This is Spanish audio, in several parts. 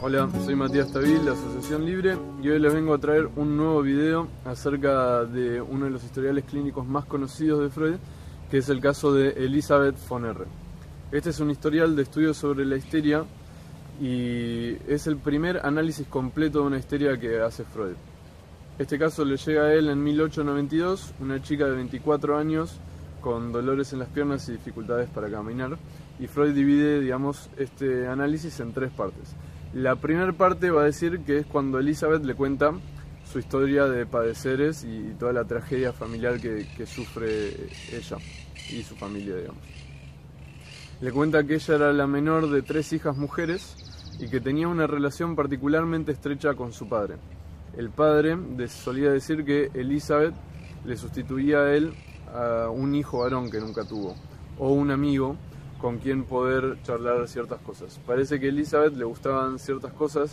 Hola, soy Matías Tavil de Asociación Libre y hoy les vengo a traer un nuevo video acerca de uno de los historiales clínicos más conocidos de Freud, que es el caso de Elisabeth von R. Este es un historial de estudios sobre la histeria y es el primer análisis completo de una histeria que hace Freud. Este caso le llega a él en 1892, una chica de 24 años con dolores en las piernas y dificultades para caminar, y Freud divide, este análisis en tres partes. La primera parte va a decir que es cuando Elisabeth le cuenta su historia de padeceres y toda la tragedia familiar que sufre ella y su familia, Le cuenta que ella era la menor de 3 hijas mujeres y que tenía una relación particularmente estrecha con su padre. El padre solía decir que Elisabeth le sustituía a él a un hijo varón que nunca tuvo, o un amigo con quien poder charlar ciertas cosas. Parece que a Elisabeth le gustaban ciertas cosas,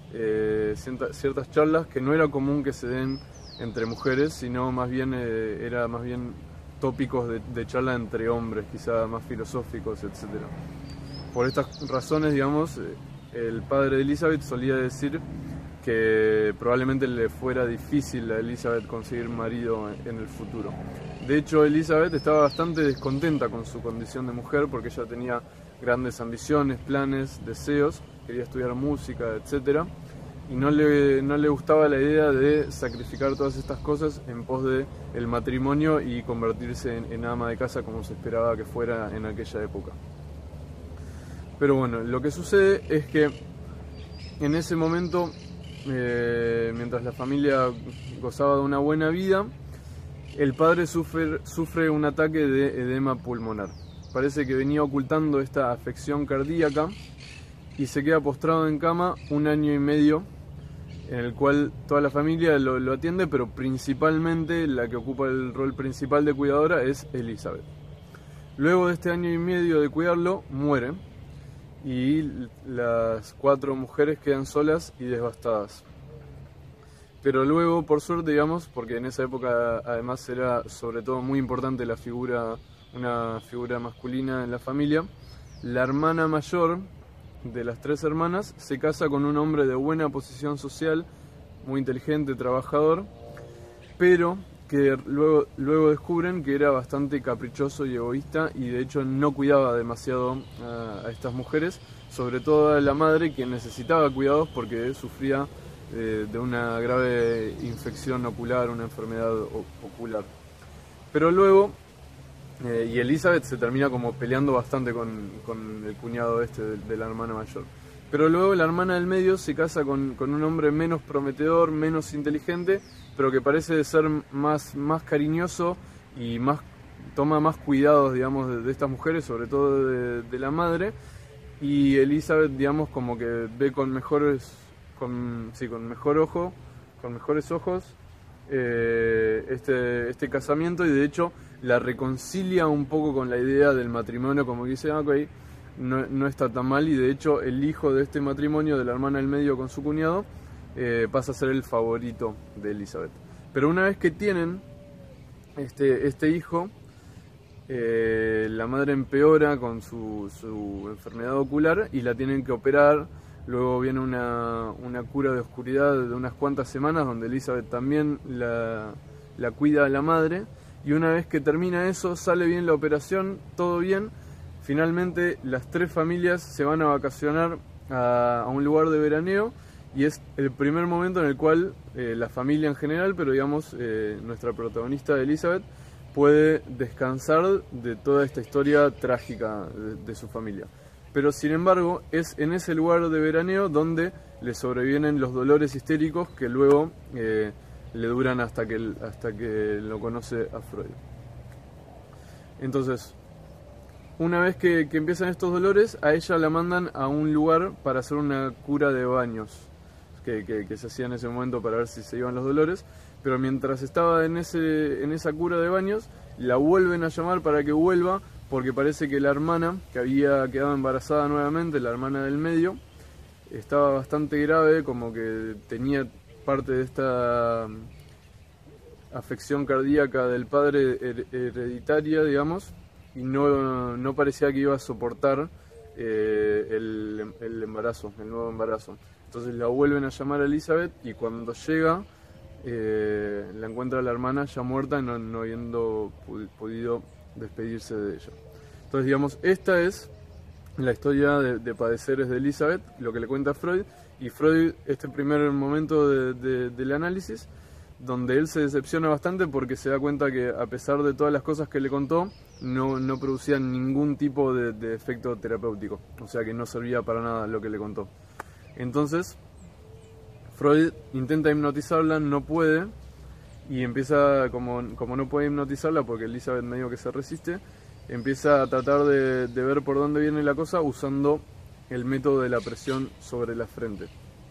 ciertas charlas que no era común que se den entre mujeres, sino más bien era más bien tópicos de charla entre hombres, quizá más filosóficos, etc. Por estas razones, el padre de Elisabeth solía decir que probablemente le fuera difícil a Elisabeth conseguir marido en el futuro. De hecho, Elisabeth estaba bastante descontenta con su condición de mujer porque ella tenía grandes ambiciones, planes, deseos, quería estudiar música, etc. Y no le gustaba la idea de sacrificar todas estas cosas en pos del matrimonio y convertirse en ama de casa como se esperaba que fuera en aquella época. Pero bueno, lo que sucede es que en ese momento, mientras la familia gozaba de una buena vida, el padre sufre un ataque de edema pulmonar. Parece que venía ocultando esta afección cardíaca y se queda postrado en cama 1 año y medio, en el cual toda la familia lo atiende, pero principalmente la que ocupa el rol principal de cuidadora es Elisabeth. Luego de este 1 año y medio de cuidarlo, muere y las 4 mujeres quedan solas y devastadas. Pero luego, por suerte, porque en esa época además era sobre todo muy importante una figura masculina en la familia, la hermana mayor de las 3 hermanas se casa con un hombre de buena posición social, muy inteligente, trabajador, pero que luego descubren que era bastante caprichoso y egoísta y de hecho no cuidaba demasiado a estas mujeres, sobre todo a la madre, quien necesitaba cuidados porque sufría de una grave infección ocular, una enfermedad ocular. Pero luego, y Elisabeth se termina como peleando bastante con el cuñado de la hermana mayor. Pero luego la hermana del medio se casa con un hombre menos prometedor, menos inteligente, pero que parece ser más cariñoso y toma más cuidados, de estas mujeres, sobre todo de la madre. Y Elisabeth, como que ve con mejores ojos este casamiento, y de hecho la reconcilia un poco con la idea del matrimonio, como que dice, ok, no está tan mal, y de hecho el hijo de este matrimonio, de la hermana del medio con su cuñado, pasa a ser el favorito de Elisabeth. Pero una vez que tienen este hijo, la madre empeora con su enfermedad ocular y la tienen que operar. Luego viene una cura de oscuridad de unas cuantas semanas, donde Elisabeth también la cuida a la madre, y una vez que termina eso, sale bien la operación, todo bien. Finalmente las 3 familias se van a vacacionar a un lugar de veraneo, y es el primer momento en el cual la familia en general, pero nuestra protagonista Elisabeth, puede descansar de toda esta historia trágica de su familia. Pero sin embargo es en ese lugar de veraneo donde le sobrevienen los dolores histéricos que luego le duran hasta que lo conoce a Freud. Entonces, una vez que empiezan estos dolores, a ella la mandan a un lugar para hacer una cura de baños que se hacía en ese momento para ver si se iban los dolores. Pero mientras estaba en esa cura de baños, la vuelven a llamar para que vuelva, porque parece que la hermana, que había quedado embarazada nuevamente, la hermana del medio, estaba bastante grave, como que tenía parte de esta afección cardíaca del padre hereditaria, y no parecía que iba a soportar el embarazo, el nuevo embarazo. Entonces la vuelven a llamar a Elizabeth y cuando llega la encuentra la hermana ya muerta, no habiendo podido despedirse de ella. Entonces, digamos, esta es la historia de padeceres de Elizabeth, lo que le cuenta Freud, y Freud, este primer momento del análisis, donde él se decepciona bastante porque se da cuenta que a pesar de todas las cosas que le contó, no producía ningún tipo de efecto terapéutico, o sea que no servía para nada lo que le contó. Entonces, Freud intenta hipnotizarla, no puede, y empieza, como no puede hipnotizarla porque Elizabeth medio que se resiste, empieza a tratar de ver por dónde viene la cosa usando el método de la presión sobre la frente.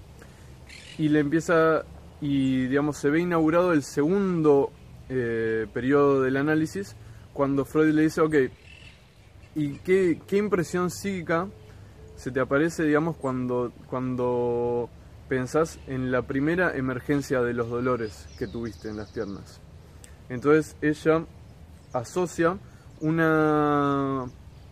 Y digamos, se ve inaugurado el segundo periodo del análisis, cuando Freud le dice, ok, ¿y qué impresión psíquica se te aparece, digamos, cuando pensás en la primera emergencia de los dolores que tuviste en las piernas? Entonces ella asocia una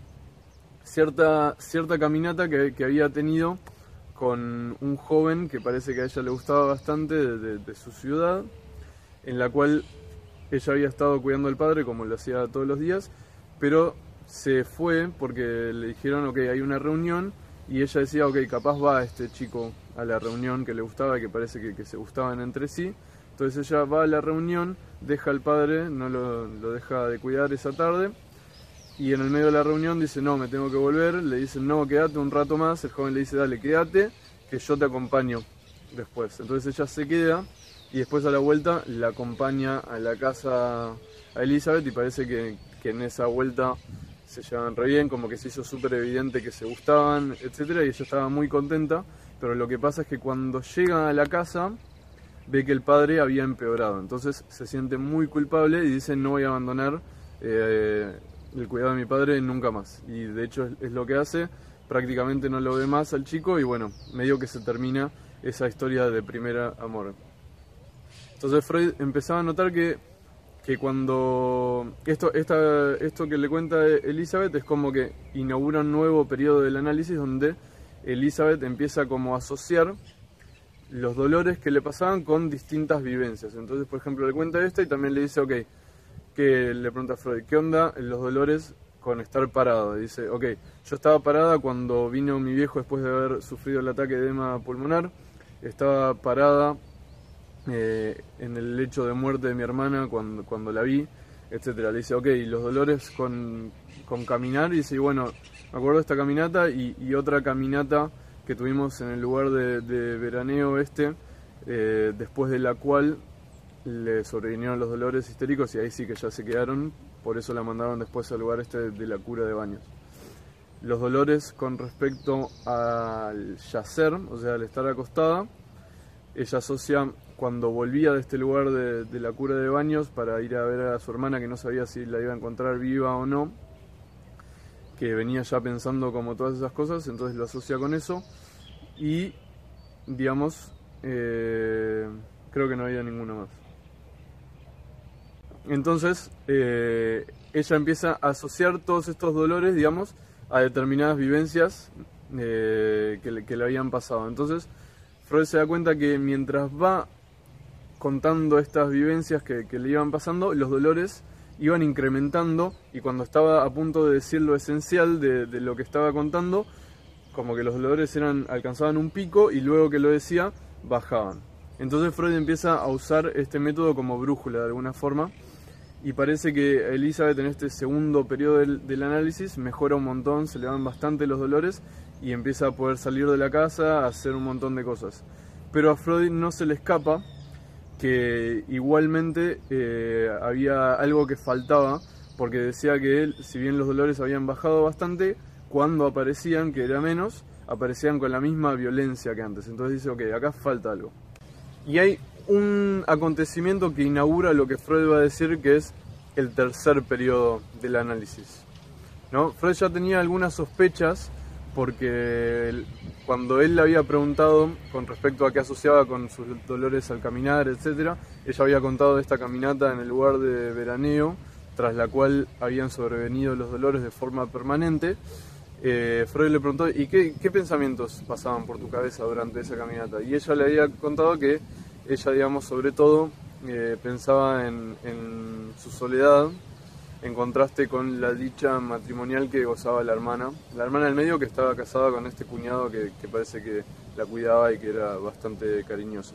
cierta caminata que había tenido con un joven que parece que a ella le gustaba bastante de su ciudad, en la cual ella había estado cuidando al padre como lo hacía todos los días, pero se fue porque le dijeron, ok, hay una reunión, y ella decía, ok, capaz va este chico a la reunión que le gustaba, que parece que se gustaban entre sí. Entonces ella va a la reunión, deja al padre, no lo deja de cuidar esa tarde, y en el medio de la reunión dice, no, me tengo que volver. Le dicen, no, quédate un rato más. El joven le dice, dale, quédate, que yo te acompaño después. Entonces ella se queda, y después a la vuelta la acompaña a la casa a Elizabeth, y parece que en esa vuelta se llevaban re bien, como que se hizo súper evidente que se gustaban, etcétera, y ella estaba muy contenta. Pero lo que pasa es que cuando llega a la casa ve que el padre había empeorado, entonces se siente muy culpable y dice, no voy a abandonar el cuidado de mi padre nunca más. Y de hecho es lo que hace, prácticamente no lo ve más al chico, y bueno, medio que se termina esa historia de primer amor. Entonces Freud empezaba a notar que cuando esto que le cuenta Elizabeth es como que inaugura un nuevo periodo del análisis, donde Elizabeth empieza como a asociar los dolores que le pasaban con distintas vivencias. Entonces, por ejemplo, le cuenta esta y también le dice, ok, que le pregunta a Freud, ¿qué onda los dolores con estar parado? Y dice, ok, yo estaba parada cuando vino mi viejo después de haber sufrido el ataque de edema pulmonar, estaba parada en el lecho de muerte de mi hermana cuando la vi, etcétera. Le dice, ok, los dolores con caminar, y dice, y bueno, me acuerdo de esta caminata y otra caminata que tuvimos en el lugar de veraneo después de la cual le sobrevinieron los dolores histéricos, y ahí sí que ya se quedaron, por eso la mandaron después al lugar de la cura de Baños. Los dolores con respecto al yacer, o sea, al estar acostada, ella asocia cuando volvía de este lugar de la cura de Baños para ir a ver a su hermana, que no sabía si la iba a encontrar viva o no, que venía ya pensando como todas esas cosas, entonces lo asocia con eso, y digamos, creo que no había ninguno más. Entonces ella empieza a asociar todos estos dolores, digamos, a determinadas vivencias que le habían pasado. Entonces Freud se da cuenta que mientras va contando estas vivencias que le iban pasando, los dolores iban incrementando, y cuando estaba a punto de decir lo esencial de lo que estaba contando, como que los dolores alcanzaban un pico, y luego que lo decía, bajaban. Entonces Freud empieza a usar este método como brújula de alguna forma, y parece que Elizabeth en este segundo periodo del análisis mejora un montón, se le van bastante los dolores, y empieza a poder salir de la casa, a hacer un montón de cosas. Pero a Freud no se le escapa que igualmente había algo que faltaba, porque decía que él, si bien los dolores habían bajado bastante, cuando aparecían, que era menos, aparecían con la misma violencia que antes. Entonces dice, ok, acá falta algo. Y hay un acontecimiento que inaugura lo que Freud va a decir que es el tercer periodo del análisis, ¿no? Freud ya tenía algunas sospechas, porque cuando él le había preguntado con respecto a qué asociaba con sus dolores al caminar, etc., ella había contado de esta caminata en el lugar de veraneo, tras la cual habían sobrevenido los dolores de forma permanente, Freud le preguntó, ¿y qué pensamientos pasaban por tu cabeza durante esa caminata? Y ella le había contado que ella, digamos, sobre todo pensaba en su soledad, en contraste con la dicha matrimonial que gozaba la hermana del medio, que estaba casada con este cuñado que parece que la cuidaba y que era bastante cariñoso.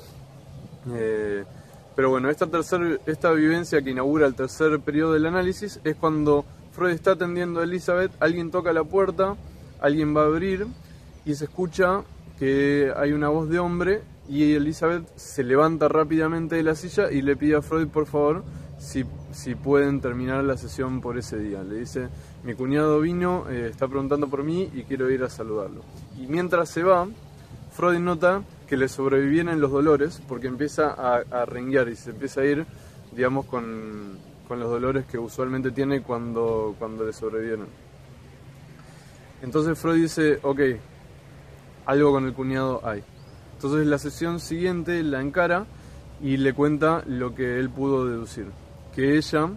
Pero bueno, esta vivencia que inaugura el tercer periodo del análisis es cuando Freud está atendiendo a Elizabeth, alguien toca la puerta, alguien va a abrir y se escucha que hay una voz de hombre y Elizabeth se levanta rápidamente de la silla y le pide a Freud, por favor, si pueden terminar la sesión por ese día. Le dice, mi cuñado vino, está preguntando por mí y quiero ir a saludarlo. Y mientras se va, Freud nota que le sobrevienen los dolores porque empieza a renguear y se empieza a ir, digamos, con los dolores que usualmente tiene cuando le sobrevienen. Entonces Freud dice, ok, algo con el cuñado hay. Entonces la sesión siguiente la encara y le cuenta lo que él pudo deducir. Que ella,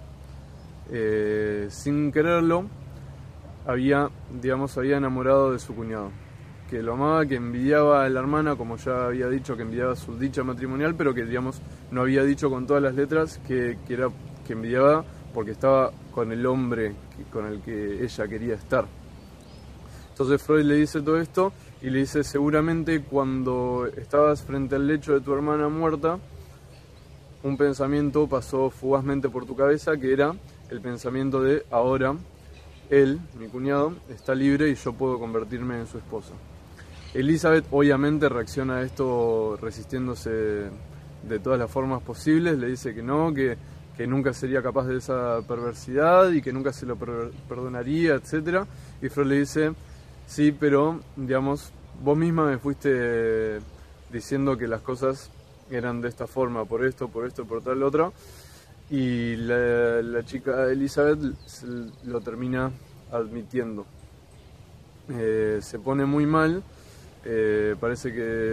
sin quererlo, había enamorado de su cuñado. Que lo amaba, que envidiaba a la hermana, como ya había dicho, que envidiaba su dicha matrimonial, pero que, digamos, no había dicho con todas las letras que envidiaba porque estaba con el hombre con el que ella quería estar. Entonces Freud le dice todo esto y le dice, seguramente cuando estabas frente al lecho de tu hermana muerta, un pensamiento pasó fugazmente por tu cabeza, que era el pensamiento de ahora él, mi cuñado, está libre y yo puedo convertirme en su esposa. Elizabeth obviamente reacciona a esto resistiéndose de todas las formas posibles, le dice que no, que nunca sería capaz de esa perversidad y que nunca se lo perdonaría, etc. Y Freud le dice, sí, pero, digamos, vos misma me fuiste diciendo que las cosas eran de esta forma, por esto, por tal otro. Y la chica Elizabeth lo termina admitiendo. Se pone muy mal, parece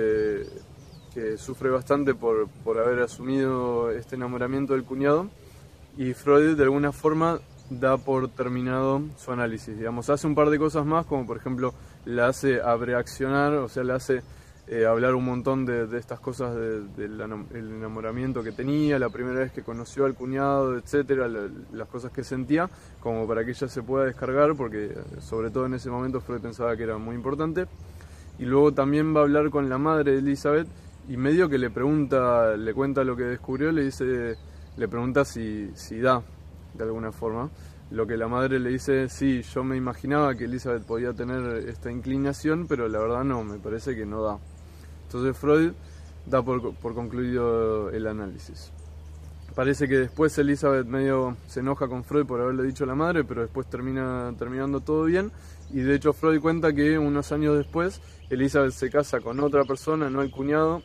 que sufre bastante por haber asumido este enamoramiento del cuñado, y Freud de alguna forma da por terminado su análisis. Digamos, hace un par de cosas más, como por ejemplo la hace abreaccionar, o sea, la hace hablar un montón de estas cosas del enamoramiento que tenía, la primera vez que conoció al cuñado, etcétera, las cosas que sentía, como para que ella se pueda descargar, porque sobre todo en ese momento Freud pensaba que era muy importante. Y luego también va a hablar con la madre de Elizabeth y medio que le cuenta lo que descubrió, le pregunta si da, de alguna forma. Lo que la madre le dice, sí, yo me imaginaba que Elizabeth podía tener esta inclinación, pero la verdad no, me parece que no da. Entonces Freud da por concluido el análisis. Parece que después Elizabeth medio se enoja con Freud por haberle dicho a la madre, pero después terminando todo bien. Y de hecho Freud cuenta que unos años después Elizabeth se casa con otra persona, no el cuñado,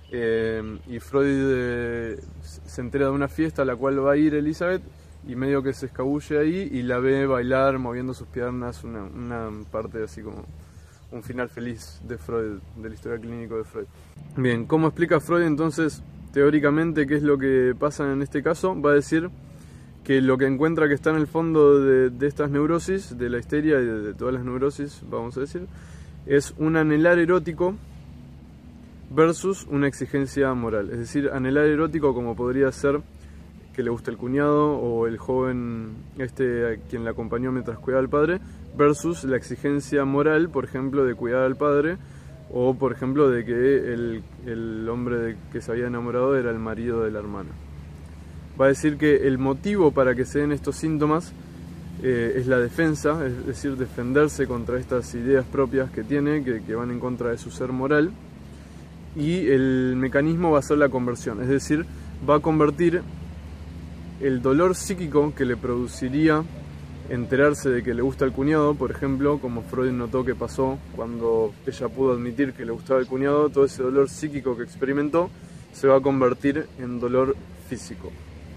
y Freud se entera de una fiesta a la cual va a ir Elizabeth y medio que se escabulle ahí y la ve bailar moviendo sus piernas, una parte así como un final feliz de Freud, del historial clínico de Freud. Bien, ¿cómo explica Freud entonces teóricamente qué es lo que pasa en este caso? Va a decir que lo que encuentra que está en el fondo de estas neurosis, de la histeria y de todas las neurosis, vamos a decir, es un anhelar erótico versus una exigencia moral. Es decir, anhelar erótico como podría ser que le gusta el cuñado o el joven a quien la acompañó mientras cuidaba al padre, versus la exigencia moral, por ejemplo, de cuidar al padre, o por ejemplo de que el hombre que se había enamorado era el marido de la hermana. Va a decir que el motivo para que se den estos síntomas es la defensa, es decir, defenderse contra estas ideas propias que tiene, que van en contra de su ser moral, y el mecanismo va a ser la conversión, es decir, va a convertir el dolor psíquico que le produciría enterarse de que le gusta el cuñado, por ejemplo, como Freud notó que pasó cuando ella pudo admitir que le gustaba el cuñado, todo ese dolor psíquico que experimentó se va a convertir en dolor físico.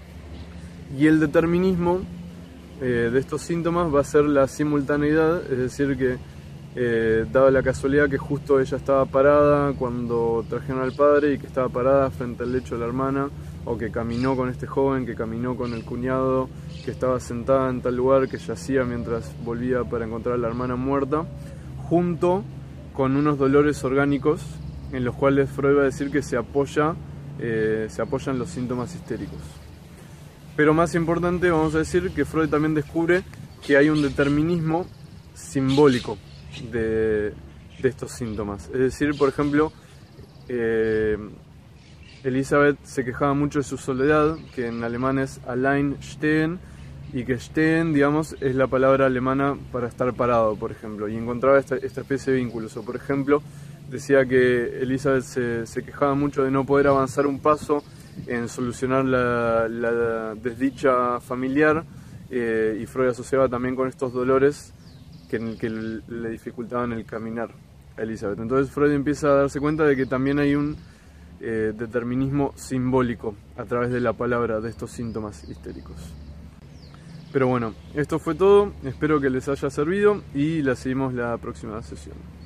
Y el determinismo de estos síntomas va a ser la simultaneidad, es decir que daba la casualidad que justo ella estaba parada cuando trajeron al padre y que estaba parada frente al lecho de la hermana o que caminó con este joven, que caminó con el cuñado, que estaba sentada en tal lugar, que yacía mientras volvía para encontrar a la hermana muerta, junto con unos dolores orgánicos en los cuales Freud va a decir que se apoyan los síntomas histéricos. Pero más importante, vamos a decir que Freud también descubre que hay un determinismo simbólico de estos síntomas. Es decir, por ejemplo, Elisabeth se quejaba mucho de su soledad, que en alemán es allein stehen, y que stehen, digamos, es la palabra alemana para estar parado, por ejemplo, y encontraba esta especie de vínculos. O por ejemplo, decía que Elisabeth se quejaba mucho de no poder avanzar un paso en solucionar la desdicha familiar, y Freud asociaba también con estos dolores que le dificultaban el caminar a Elisabeth. Entonces Freud empieza a darse cuenta de que también hay un determinismo simbólico a través de la palabra de estos síntomas histéricos. Pero bueno, esto fue todo, espero que les haya servido y la seguimos la próxima sesión.